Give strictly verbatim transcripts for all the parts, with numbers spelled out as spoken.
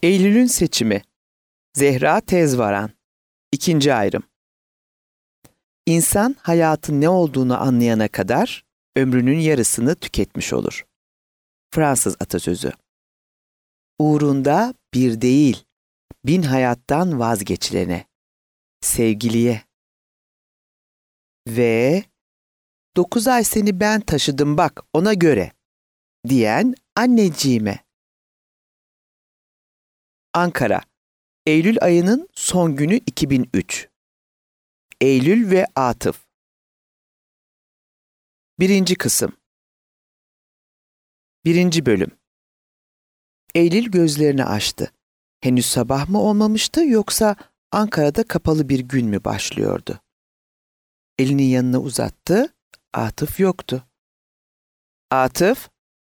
Eylül'ün seçimi. Zehra Tezvaran. İkinci ayrım. İnsan hayatın ne olduğunu anlayana kadar ömrünün yarısını tüketmiş olur. Fransız atasözü. Uğrunda bir değil, bin hayattan vazgeçilene, sevgiliye. Ve dokuz ay seni ben taşıdım bak ona göre diyen anneciğime. Ankara, Eylül ayının son günü iki bin üç. Eylül ve Atıf. Birinci kısım. Birinci bölüm. Eylül gözlerini açtı. Henüz sabah mı olmamıştı yoksa Ankara'da kapalı bir gün mü başlıyordu? Elini yanına uzattı. Atıf yoktu. Atıf?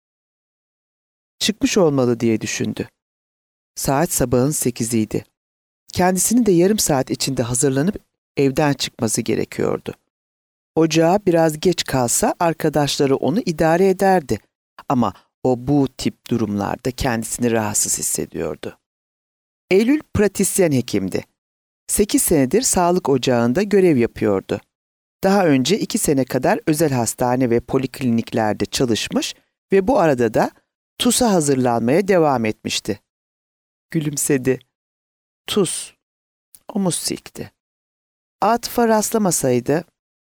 Çıkmış olmalı diye düşündü. Saat sabahın sekiziydi. Kendisinin de yarım saat içinde hazırlanıp evden çıkması gerekiyordu. Ocağa biraz geç kalsa arkadaşları onu idare ederdi. Ama o bu tip durumlarda kendisini rahatsız hissediyordu. Eylül pratisyen hekimdi. Sekiz senedir sağlık ocağında görev yapıyordu. Daha önce iki sene kadar özel hastane ve polikliniklerde çalışmış ve bu arada da TUS'a hazırlanmaya devam etmişti. Gülümsedi. TUS. Omuz silkti. Atıf'a rastlamasaydı,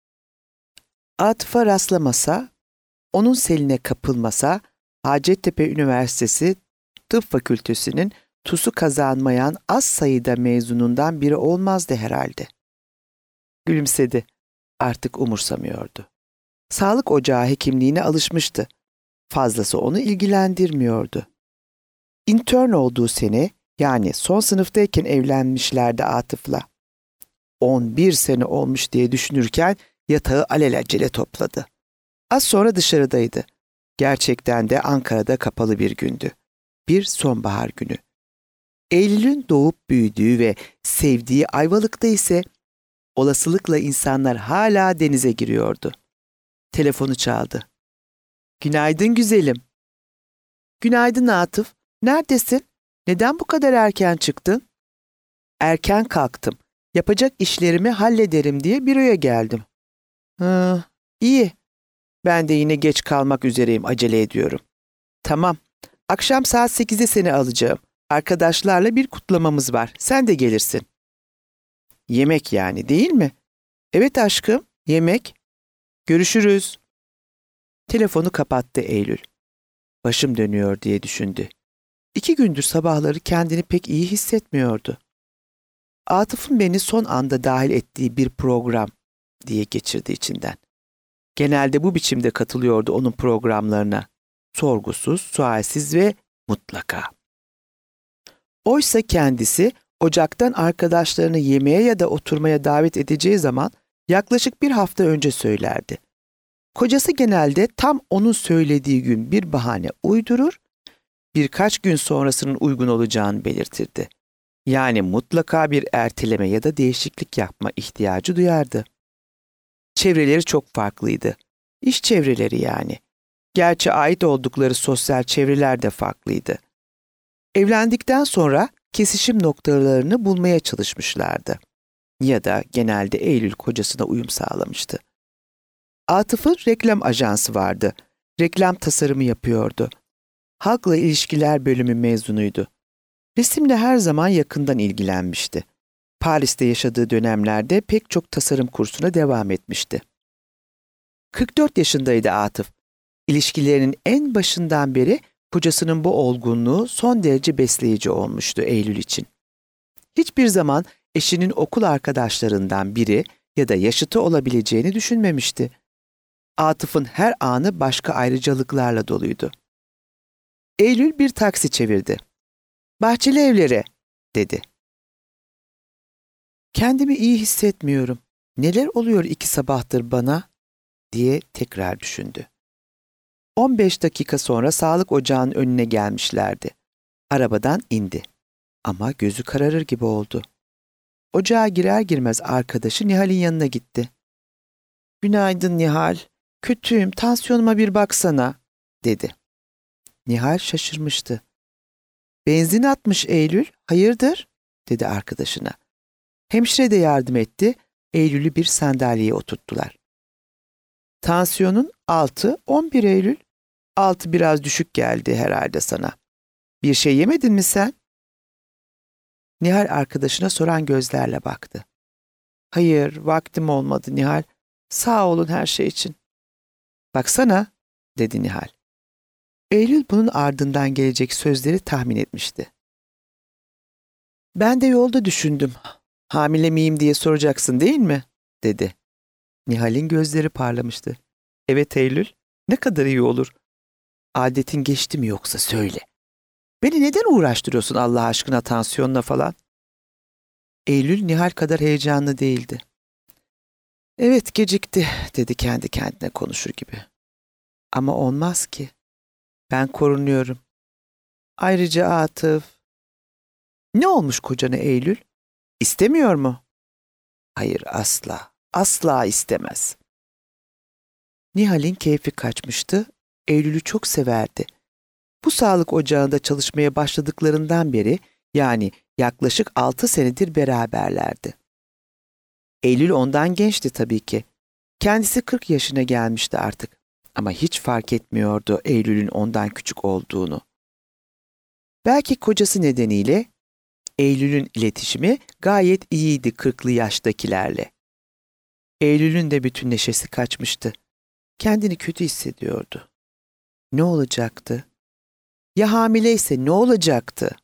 Atıf'a rastlamasa, onun seline kapılmasa, Hacettepe Üniversitesi Tıp Fakültesi'nin TUS'u kazanmayan az sayıda mezunundan biri olmazdı herhalde. Gülümsedi. Artık umursamıyordu. Sağlık ocağı hekimliğine alışmıştı. Fazlası onu ilgilendirmiyordu. İntern olduğu sene, yani son sınıftayken evlenmişlerdi Atıf'la. on bir sene olmuş diye düşünürken yatağı alelacele topladı. Az sonra dışarıdaydı. Gerçekten de Ankara'da kapalı bir gündü. Bir sonbahar günü. Eylül'ün doğup büyüdüğü ve sevdiği Ayvalık'ta ise olasılıkla insanlar hala denize giriyordu. Telefonu çaldı. Günaydın güzelim. Günaydın Atıf. Neredesin? Neden bu kadar erken çıktın? Erken kalktım. Yapacak işlerimi hallederim diye büroya geldim. Hı, iyi. Ben de yine geç kalmak üzereyim, acele ediyorum. Tamam. Akşam saat sekizde seni alacağım. Arkadaşlarla bir kutlamamız var. Sen de gelirsin. Yemek yani, değil mi? Evet aşkım, yemek. Görüşürüz. Telefonu kapattı Eylül. Başım dönüyor diye düşündü. İki gündür sabahları kendini pek iyi hissetmiyordu. Atıf'ın beni son anda dahil ettiği bir program diye geçirdi içinden. Genelde bu biçimde katılıyordu onun programlarına. Sorgusuz, sualsiz ve mutlaka. Oysa kendisi ocaktan arkadaşlarını yemeğe ya da oturmaya davet edeceği zaman yaklaşık bir hafta önce söylerdi. Kocası genelde tam onun söylediği gün bir bahane uydurur, birkaç gün sonrasının uygun olacağını belirtirdi. Yani mutlaka bir erteleme ya da değişiklik yapma ihtiyacı duyardı. Çevreleri çok farklıydı. İş çevreleri yani. Gerçi ait oldukları sosyal çevreler de farklıydı. Evlendikten sonra kesişim noktalarını bulmaya çalışmışlardı. Ya da genelde Eylül kocasına uyum sağlamıştı. Atıf'ın reklam ajansı vardı. Reklam tasarımı yapıyordu. Halkla ilişkiler bölümü mezunuydu. Resimle her zaman yakından ilgilenmişti. Paris'te yaşadığı dönemlerde pek çok tasarım kursuna devam etmişti. kırk dört yaşındaydı Atıf. İlişkilerinin en başından beri kocasının bu olgunluğu son derece besleyici olmuştu Eylül için. Hiçbir zaman eşinin okul arkadaşlarından biri ya da yaşıtı olabileceğini düşünmemişti. Atıf'ın her anı başka ayrıcalıklarla doluydu. Eylül bir taksi çevirdi. "Bahçeli Evlere," dedi. "Kendimi iyi hissetmiyorum. Neler oluyor iki sabahtır bana?" diye tekrar düşündü. on beş dakika sonra sağlık ocağının önüne gelmişlerdi. Arabadan indi. Ama gözü kararır gibi oldu. Ocağa girer girmez arkadaşı Nihal'in yanına gitti. "Günaydın Nihal. Kötüyüm, tansiyonuma bir baksana," dedi. Nihal şaşırmıştı. Benzin atmış Eylül, hayırdır? Dedi arkadaşına. Hemşire de yardım etti, Eylül'ü bir sandalyeye oturttular. Tansiyonun altı, on bir Eylül. Altı biraz düşük geldi herhalde sana. Bir şey yemedin mi sen? Nihal arkadaşına soran gözlerle baktı. Hayır, vaktim olmadı Nihal. Sağ olun her şey için. Baksana, dedi Nihal. Eylül bunun ardından gelecek sözleri tahmin etmişti. Ben de yolda düşündüm. Hamile miyim diye soracaksın değil mi? Dedi. Nihal'in gözleri parlamıştı. Evet Eylül, ne kadar iyi olur. Adetin geçti mi yoksa söyle. Beni neden uğraştırıyorsun Allah aşkına tansiyonla falan? Eylül Nihal kadar heyecanlı değildi. Evet gecikti, dedi kendi kendine konuşur gibi. Ama olmaz ki. Ben korunuyorum. Ayrıca Atıf. Ne olmuş kocana Eylül? İstemiyor mu? Hayır asla, asla istemez. Nihal'in keyfi kaçmıştı. Eylül'ü çok severdi. Bu sağlık ocağında çalışmaya başladıklarından beri, yani yaklaşık altı senedir beraberlerdi. Eylül ondan gençti tabii ki. Kendisi kırk yaşına gelmişti artık. Ama hiç fark etmiyordu Eylül'ün ondan küçük olduğunu. Belki kocası nedeniyle Eylül'ün iletişimi gayet iyiydi kırklı yaştakilerle. Eylül'ün de bütün neşesi kaçmıştı. Kendini kötü hissediyordu. Ne olacaktı? Ya hamileyse ne olacaktı?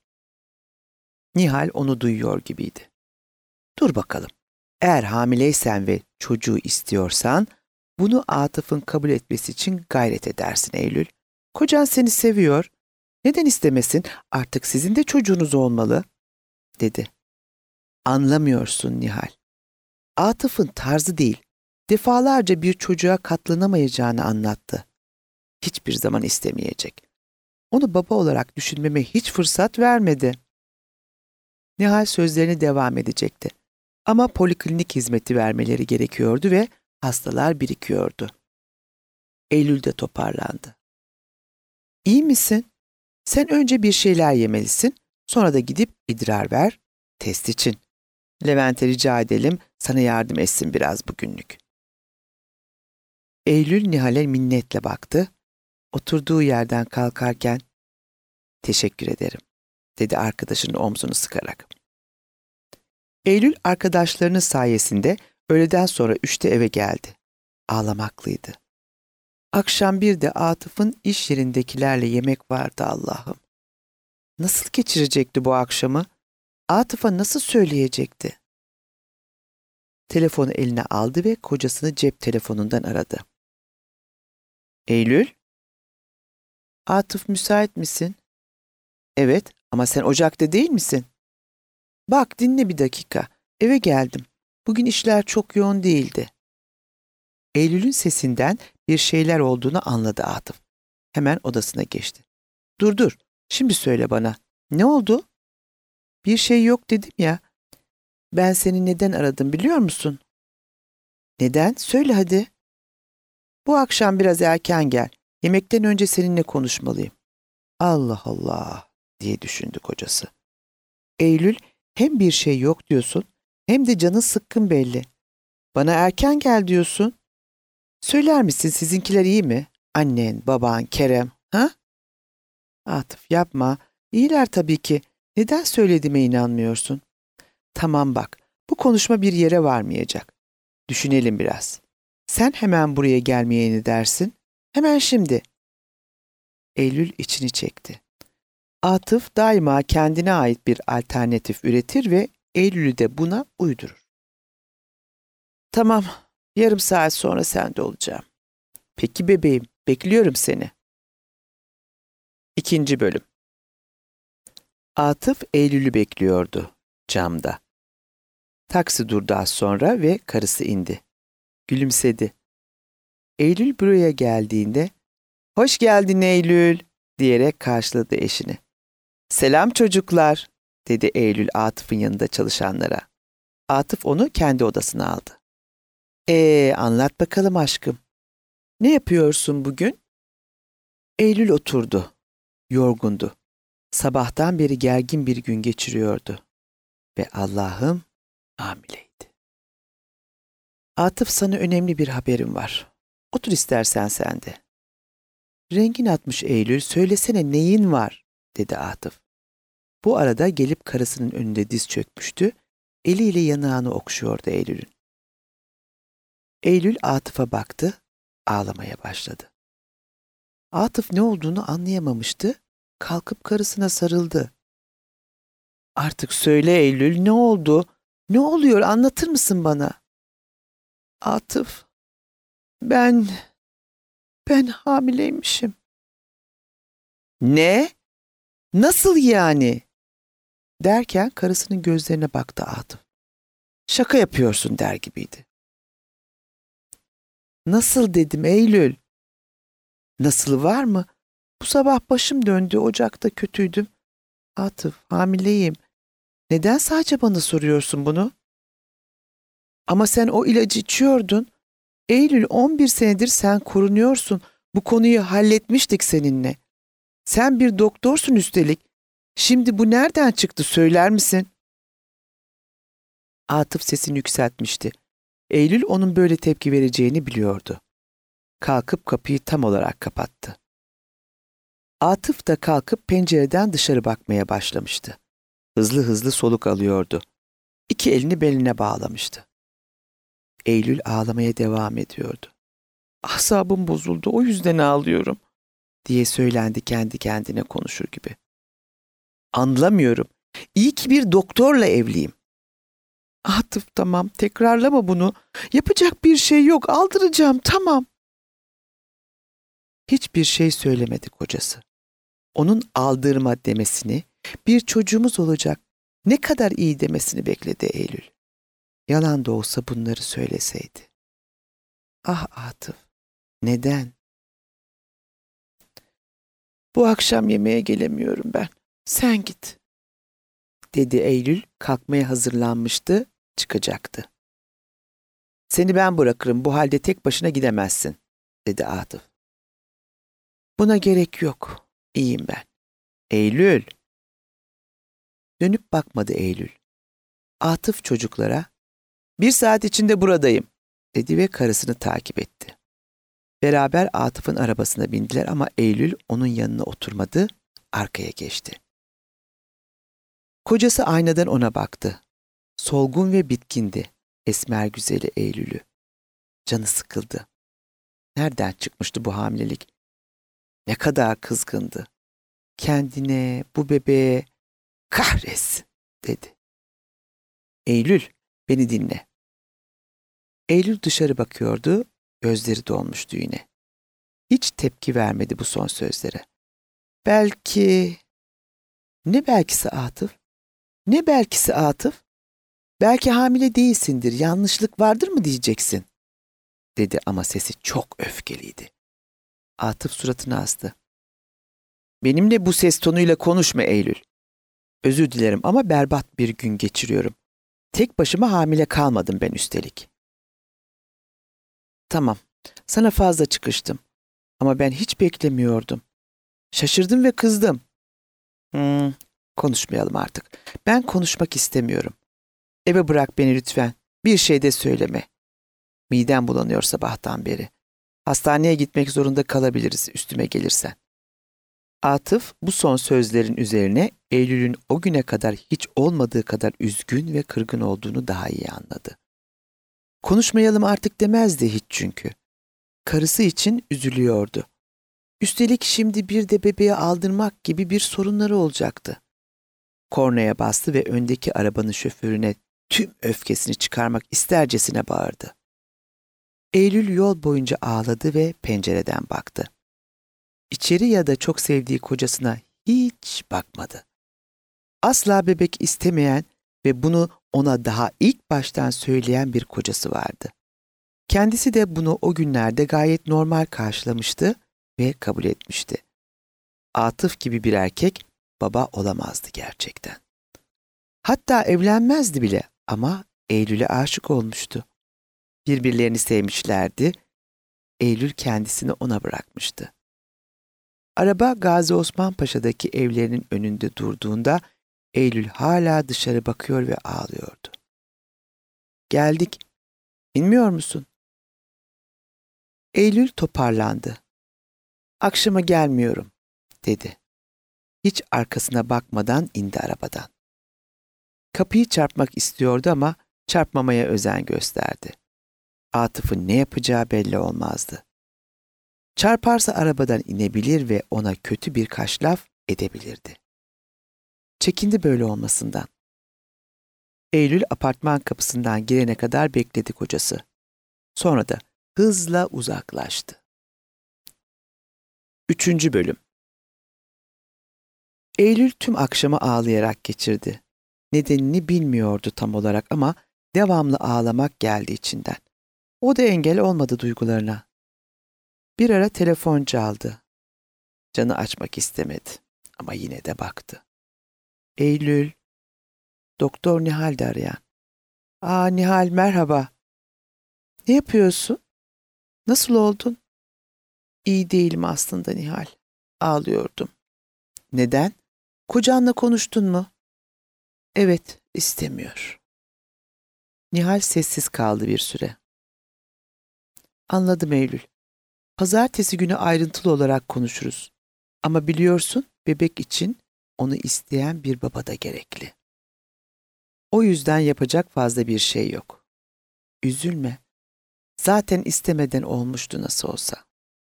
Nihal onu duyuyor gibiydi. Dur bakalım. Eğer hamileysen ve çocuğu istiyorsan, bunu Atıf'ın kabul etmesi için gayret edersin Eylül. Kocan seni seviyor. Neden istemesin? Artık sizin de çocuğunuz olmalı, dedi. Anlamıyorsun Nihal. Atıf'ın tarzı değil, defalarca bir çocuğa katlanamayacağını anlattı. Hiçbir zaman istemeyecek. Onu baba olarak düşünmeme hiç fırsat vermedi. Nihal sözlerine devam edecekti. Ama poliklinik hizmeti vermeleri gerekiyordu ve hastalar birikiyordu. Eylül de toparlandı. İyi misin? Sen önce bir şeyler yemelisin, sonra da gidip idrar ver, test için. Levent'e rica edelim, sana yardım etsin biraz bugünlük. Eylül Nihal'e minnetle baktı. Oturduğu yerden kalkarken, teşekkür ederim, dedi arkadaşının omzunu sıkarak. Eylül arkadaşlarının sayesinde öğleden sonra üçte eve geldi. Ağlamaklıydı. Akşam bir de Atıf'ın iş yerindekilerle yemek vardı Allah'ım. Nasıl geçirecekti bu akşamı? Atıf'a nasıl söyleyecekti? Telefonu eline aldı ve kocasını cep telefonundan aradı. Eylül? Atıf müsait misin? Evet ama sen ocakta değil misin? Bak dinle bir dakika. Eve geldim. Bugün işler çok yoğun değildi. Eylül'ün sesinden bir şeyler olduğunu anladı Atıf. Hemen odasına geçti. Dur dur, şimdi söyle bana. Ne oldu? Bir şey yok dedim ya. Ben seni neden aradım biliyor musun? Neden? Söyle hadi. Bu akşam biraz erken gel. Yemekten önce seninle konuşmalıyım. Allah Allah diye düşündü kocası. Eylül, hem bir şey yok diyorsun hem de canın sıkkın belli. Bana erken gel diyorsun. Söyler misin sizinkiler iyi mi? Annen, baban, Kerem, ha? Atıf yapma. İyiler tabii ki. Neden söylediğime inanmıyorsun? Tamam bak, bu konuşma bir yere varmayacak. Düşünelim biraz. Sen hemen buraya gelmeye ne dersin? Hemen şimdi. Eylül içini çekti. Atıf daima kendine ait bir alternatif üretir ve Eylül'ü de buna uydurur. Tamam, yarım saat sonra sende olacağım. Peki bebeğim, bekliyorum seni. İkinci bölüm. Atıf Eylül'ü bekliyordu camda. Taksi durdu az sonra ve karısı indi. Gülümsedi. Eylül buraya geldiğinde, "Hoş geldin Eylül," diyerek karşıladı eşini. "Selam çocuklar," dedi Eylül Atıf'ın yanında çalışanlara. Atıf onu kendi odasına aldı. "Ee, anlat bakalım aşkım. Ne yapıyorsun bugün?" Eylül oturdu. Yorgundu. sabahtan beri gergin bir gün geçiriyordu ve Allah'ım hamileydi. Atıf, sana önemli bir haberim var. Otur istersen sen de. Rengin atmış Eylül, söylesene neyin var, dedi Atıf. Bu arada gelip karısının önünde diz çökmüştü, eliyle yanağını okşuyordu Eylül'ün. Eylül Atıf'a baktı, ağlamaya başladı. Atıf ne olduğunu anlayamamıştı, kalkıp karısına sarıldı. Artık söyle Eylül, ne oldu? Ne oluyor, anlatır mısın bana? Atıf, ben, ben hamileymişim. Ne? Nasıl yani? Derken karısının gözlerine baktı Atıf. Şaka yapıyorsun der gibiydi. Nasıl dedim Eylül? Nasıl var mı? Bu sabah başım döndü, ocakta kötüydüm. Atıf, hamileyim. Neden sadece bana soruyorsun bunu? Ama sen o ilacı içiyordun. Eylül, on bir senedir sen korunuyorsun. Bu konuyu halletmiştik seninle. Sen bir doktorsun üstelik. Şimdi bu nereden çıktı, söyler misin? Atıf sesini yükseltmişti. Eylül onun böyle tepki vereceğini biliyordu. Kalkıp kapıyı tam olarak kapattı. Atıf da kalkıp pencereden dışarı bakmaya başlamıştı. Hızlı hızlı soluk alıyordu. İki elini beline bağlamıştı. Eylül ağlamaya devam ediyordu. Asabım bozuldu, o yüzden ağlıyorum, diye söylendi kendi kendine konuşur gibi. Anlamıyorum. İyi ki bir doktorla evliyim. Atıf, tamam, tekrarlama bunu. Yapacak bir şey yok, aldıracağım, tamam. Hiçbir şey söylemedi kocası. Onun aldırma demesini, bir çocuğumuz olacak, ne kadar iyi demesini bekledi Eylül. Yalan da olsa bunları söyleseydi. Ah Atıf, neden? Bu akşam yemeğe gelemiyorum ben. Sen git, dedi Eylül, kalkmaya hazırlanmıştı, çıkacaktı. Seni ben bırakırım, bu halde tek başına gidemezsin, dedi Atıf. Buna gerek yok, iyiyim ben. Eylül. Dönüp bakmadı Eylül. Atıf çocuklara, bir saat içinde buradayım, dedi ve karısını takip etti. Beraber Atıf'ın arabasına bindiler ama Eylül onun yanına oturmadı, arkaya geçti. Kocası aynadan ona baktı. Solgun ve bitkindi, esmer güzeli Eylül'ü. Canı sıkıldı. Nereden çıkmıştı bu hamilelik? Ne kadar kızgındı. Kendine, bu bebeğe, kahretsin, dedi. Eylül, beni dinle. Eylül dışarı bakıyordu, gözleri dolmuştu yine. Hiç tepki vermedi bu son sözlere. Belki... Ne belkisi Atıf? Ne belkisi Atıf? Belki hamile değilsindir, yanlışlık vardır mı diyeceksin, dedi ama sesi çok öfkeliydi. Atıf suratını astı. Benimle bu ses tonuyla konuşma Eylül. Özür dilerim ama berbat bir gün geçiriyorum. Tek başıma hamile kalmadım ben üstelik. Tamam, sana fazla çıkıştım. Ama ben hiç beklemiyordum. Şaşırdım ve kızdım. Hmm, konuşmayalım artık. Ben konuşmak istemiyorum. Eve bırak beni lütfen. Bir şey de söyleme. Midem bulanıyor sabahtan beri. Hastaneye gitmek zorunda kalabiliriz üstüme gelirsen. Atıf bu son sözlerin üzerine Eylül'ün o güne kadar hiç olmadığı kadar üzgün ve kırgın olduğunu daha iyi anladı. Konuşmayalım artık demezdi hiç çünkü. Karısı için üzülüyordu. Üstelik şimdi bir de bebeği aldırmak gibi bir sorunları olacaktı. Kornaya bastı ve öndeki arabanın şoförüne tüm öfkesini çıkarmak istercesine bağırdı. Eylül yol boyunca ağladı ve pencereden baktı. İçeri ya da çok sevdiği kocasına hiç bakmadı. Asla bebek istemeyen ve bunu ona daha ilk baştan söyleyen bir kocası vardı. Kendisi de bunu o günlerde gayet normal karşılamıştı ve kabul etmişti. Atıf gibi bir erkek baba olamazdı gerçekten. Hatta evlenmezdi bile ama Eylül'e aşık olmuştu. Birbirlerini sevmişlerdi. Eylül kendisini ona bırakmıştı. Araba Gazi Osman Paşa'daki evlerinin önünde durduğunda Eylül hala dışarı bakıyor ve ağlıyordu. Geldik. İnmiyor musun? Eylül toparlandı. Akşama gelmiyorum, dedi. Hiç arkasına bakmadan indi arabadan. Kapıyı çarpmak istiyordu ama çarpmamaya özen gösterdi. Atıf'ın ne yapacağı belli olmazdı. Çarparsa arabadan inebilir ve ona kötü birkaç laf edebilirdi. Çekindi böyle olmasından. Eylül apartman kapısından girene kadar bekledi kocası. Sonra da hızla uzaklaştı. Üçüncü bölüm. Eylül tüm akşamı ağlayarak geçirdi. Nedenini bilmiyordu tam olarak ama devamlı ağlamak geldi içinden. O da engel olmadı duygularına. Bir ara telefon çaldı. Canı açmak istemedi ama yine de baktı. Eylül, Doktor Nihal de arayan. Aa Nihal merhaba. Ne yapıyorsun? Nasıl oldun? İyi değilim aslında Nihal. Ağlıyordum. Neden? Kocanla konuştun mu? Evet, istemiyor. Nihal sessiz kaldı bir süre. Anladım Eylül. Pazartesi günü ayrıntılı olarak konuşuruz. Ama biliyorsun bebek için onu isteyen bir baba da gerekli. O yüzden yapacak fazla bir şey yok. Üzülme. Zaten istemeden olmuştu nasıl olsa.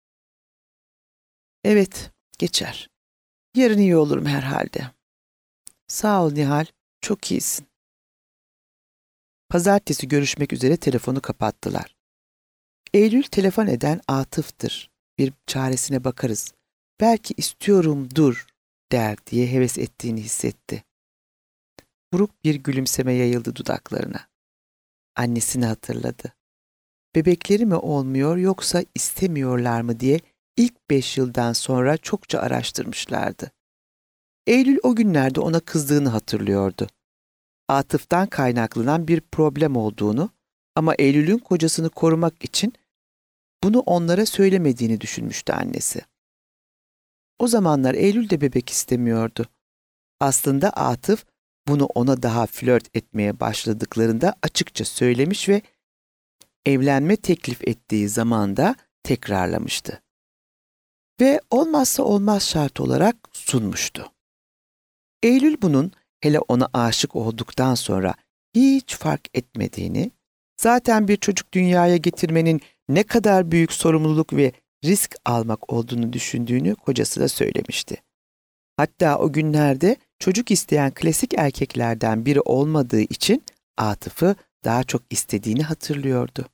Evet, geçer. Yarın iyi olurum herhalde. Sağ ol Nihal, çok iyisin. Pazartesi görüşmek üzere telefonu kapattılar. Eylül telefon eden Atıf'tır. Bir çaresine bakarız. Belki istiyorum dur der diye heves ettiğini hissetti. Buruk bir gülümseme yayıldı dudaklarına. Annesini hatırladı. Bebekleri mi olmuyor yoksa istemiyorlar mı diye ilk beş yıldan sonra çokça araştırmışlardı. Eylül o günlerde ona kızdığını hatırlıyordu. Atıf'tan kaynaklanan bir problem olduğunu ama Eylül'ün kocasını korumak için bunu onlara söylemediğini düşünmüştü annesi. O zamanlar Eylül de bebek istemiyordu. Aslında Atıf bunu ona daha flört etmeye başladıklarında açıkça söylemiş ve evlenme teklif ettiği zamanda tekrarlamıştı. Ve olmazsa olmaz şart olarak sunmuştu. Eylül bunun hele ona aşık olduktan sonra hiç fark etmediğini, zaten bir çocuk dünyaya getirmenin ne kadar büyük sorumluluk ve risk almak olduğunu düşündüğünü kocasına söylemişti. Hatta o günlerde çocuk isteyen klasik erkeklerden biri olmadığı için Atıf'ı daha çok istediğini hatırlıyordu.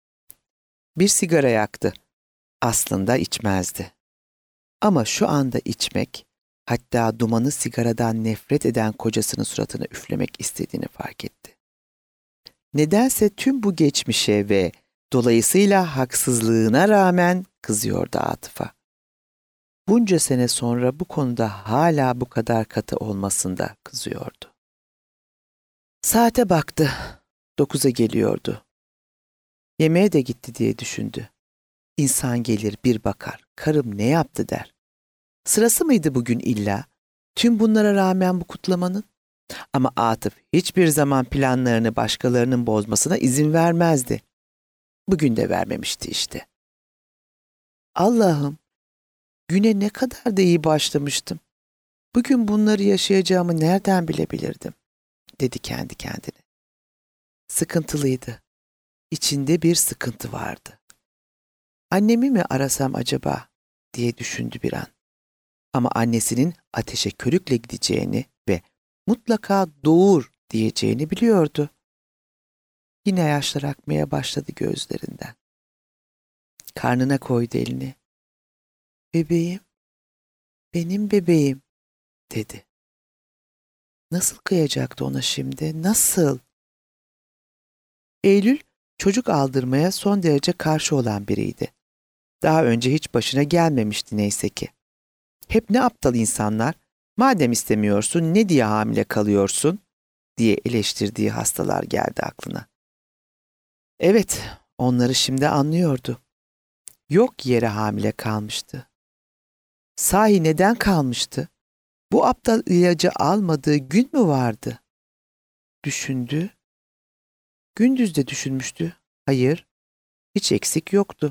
Bir sigara yaktı. Aslında içmezdi. Ama şu anda içmek, hatta dumanı sigaradan nefret eden kocasının suratına üflemek istediğini fark etti. Nedense tüm bu geçmişe ve dolayısıyla haksızlığına rağmen kızıyordu Atıf'a. Bunca sene sonra bu konuda hala bu kadar katı olmasında kızıyordu. Saate baktı. Dokuza geliyordu. Yemeğe de gitti diye düşündü. İnsan gelir bir bakar, karım ne yaptı der. Sırası mıydı bugün illa? Tüm bunlara rağmen bu kutlamanın? Ama Atıf hiçbir zaman planlarını başkalarının bozmasına izin vermezdi. Bugün de vermemişti işte. Allah'ım, güne ne kadar da iyi başlamıştım. Bugün bunları yaşayacağımı nereden bilebilirdim? Dedi kendi kendine. Sıkıntılıydı. İçinde bir sıkıntı vardı. Annemi mi arasam acaba diye düşündü bir an. Ama annesinin ateşe körükle gideceğini ve mutlaka doğur diyeceğini biliyordu. Yine yaşlar akmaya başladı gözlerinden. Karnına koydu elini. Bebeğim, benim bebeğim dedi. Nasıl kıyacaktı ona şimdi, nasıl? Eylül çocuk aldırmaya son derece karşı olan biriydi. Daha önce hiç başına gelmemişti neyse ki. Hep ne aptal insanlar, madem istemiyorsun ne diye hamile kalıyorsun diye eleştirdiği hastalar geldi aklına. Evet, onları şimdi anlıyordu. Yok yere hamile kalmıştı. Sahi neden kalmıştı? Bu aptal ilacı almadığı gün mü vardı? Düşündü. Gündüz de düşünmüştü. Hayır, hiç eksik yoktu.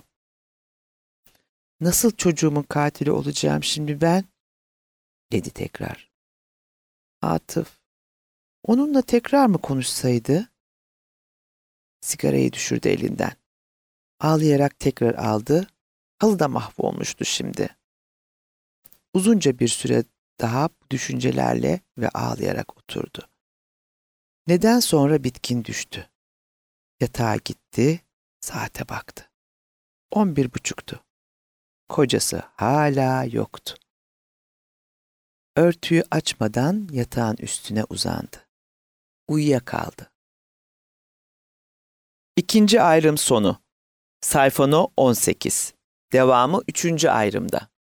Nasıl çocuğumun katili olacağım şimdi ben? Dedi tekrar. Atıf, onunla tekrar mı konuşsaydı? Sigarayı düşürdü elinden. Ağlayarak tekrar aldı. Halı da mahvolmuştu şimdi. Uzunca bir süre daha bu düşüncelerle ve ağlayarak oturdu. Neden sonra bitkin düştü. Yatağa gitti, saate baktı. On bir buçuktu. Kocası hala yoktu. Örtüyü açmadan yatağın üstüne uzandı. Uyuyakaldı. İkinci ayrım sonu. Sayfa no on sekiz. Devamı üçüncü ayrımda.